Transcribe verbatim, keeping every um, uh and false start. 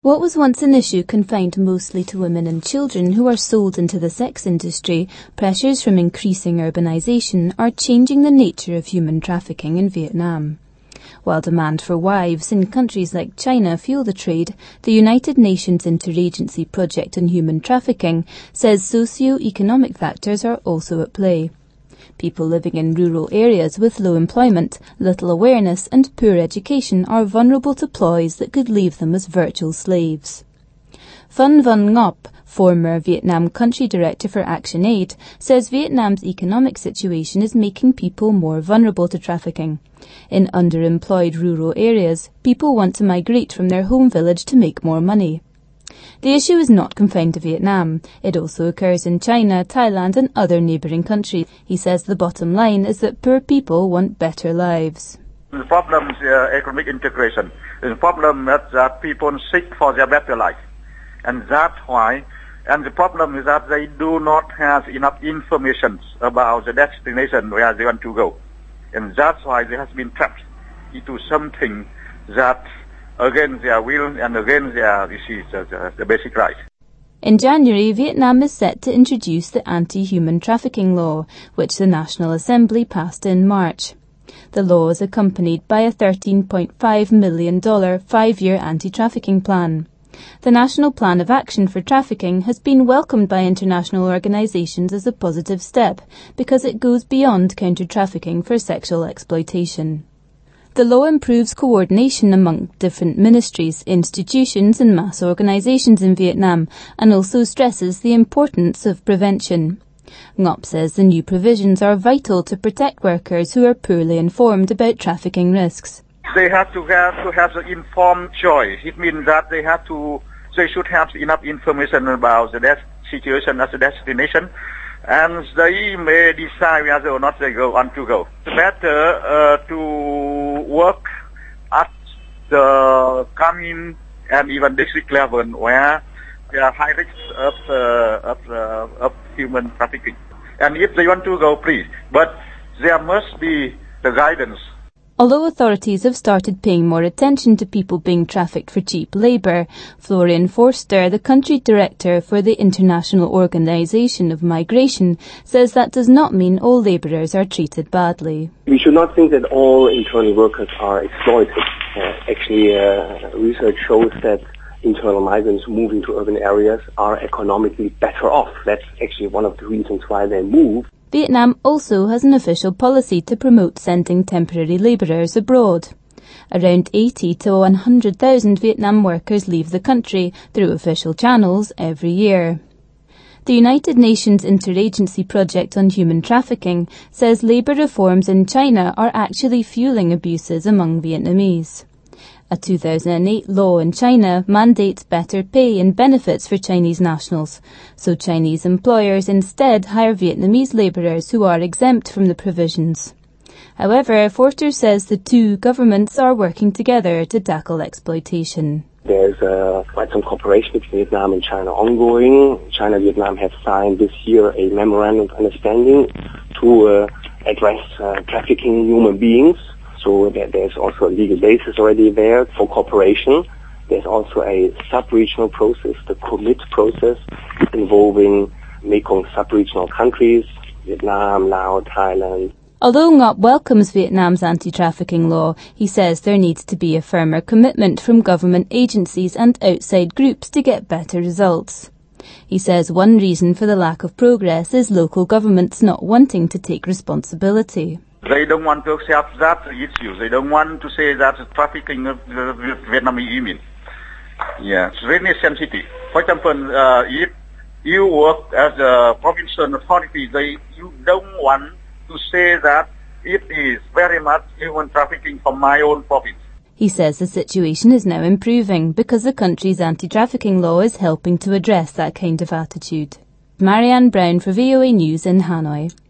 What was once an issue confined mostly to women and children who are sold into the sex industry, pressures from increasing urbanisation are changing the nature of human trafficking in Vietnam. While demand for wives in countries like China fuel the trade, the United Nations Interagency Project on Human Trafficking says socio-economic factors are also at play. People living in rural areas with low employment, little awareness and poor education are vulnerable to ploys that could leave them as virtual slaves. Phan Van Ngop, former Vietnam Country Director for ActionAid, says Vietnam's economic situation is making people more vulnerable to trafficking. In underemployed rural areas, people want to migrate from their home village to make more money. The issue is not confined to Vietnam. It also occurs in China, Thailand and other neighbouring countries. He says the bottom line is that poor people want better lives. The problem is uh, economic integration. The problem is that people seek for their better life. And that's why, and the problem is that they do not have enough information about the destination where they want to go. And that's why they have been trapped into something that against their will and against their this is, uh, the, the basic right. In January, Vietnam is set to introduce the Anti-Human Trafficking Law, which the National Assembly passed in March. The law is accompanied by a thirteen point five million dollars five-year anti-trafficking plan. The National Plan of Action for Trafficking has been welcomed by international organisations as a positive step because it goes beyond counter-trafficking for sexual exploitation. The law improves coordination among different ministries, institutions and mass organisations in Vietnam and also stresses the importance of prevention. Ngop says the new provisions are vital to protect workers who are poorly informed about trafficking risks. They have to have to have the informed choice. It means that they have to, they should have enough information about the des- situation as a destination, and they may decide whether or not they go on to go. It's better uh, to work at the county and even district level where there are high risks of uh, of, uh, of human trafficking. And if they want to go, please. But there must be the guidance. Although authorities have started paying more attention to people being trafficked for cheap labour, Florian Forster, the country director for the International Organization of Migration, says that does not mean all labourers are treated badly. We should not think that all internal workers are exploited. Uh, actually, uh, research shows that internal migrants moving to urban areas are economically better off. That's actually one of the reasons why they move. Vietnam also has an official policy to promote sending temporary labourers abroad. Around eighty to one hundred thousand Vietnam workers leave the country through official channels every year. The United Nations Interagency Project on Human Trafficking says labour reforms in China are actually fueling abuses among Vietnamese. A two thousand eight law in China mandates better pay and benefits for Chinese nationals, so Chinese employers instead hire Vietnamese labourers who are exempt from the provisions. However, Forster says the two governments are working together to tackle exploitation. There's uh, quite some cooperation between Vietnam and China ongoing. China and Vietnam have signed this year a memorandum of understanding to uh, address uh, trafficking human beings. So there's also a legal basis already there for cooperation. There's also a sub-regional process, the commit process, involving Mekong sub-regional countries, Vietnam, Laos, Thailand. Although Ngop welcomes Vietnam's anti-trafficking law, he says there needs to be a firmer commitment from government agencies and outside groups to get better results. He says one reason for the lack of progress is local governments not wanting to take responsibility. They don't want to accept that issue. They don't want to say that trafficking of uh, Vietnamese women. Yeah, it's really sensitive. For example, uh, if you work as a provincial authority, they you don't want to say that it is very much human trafficking from my own province. He says the situation is now improving because the country's anti-trafficking law is helping to address that kind of attitude. Marianne Brown for V O A News in Hanoi.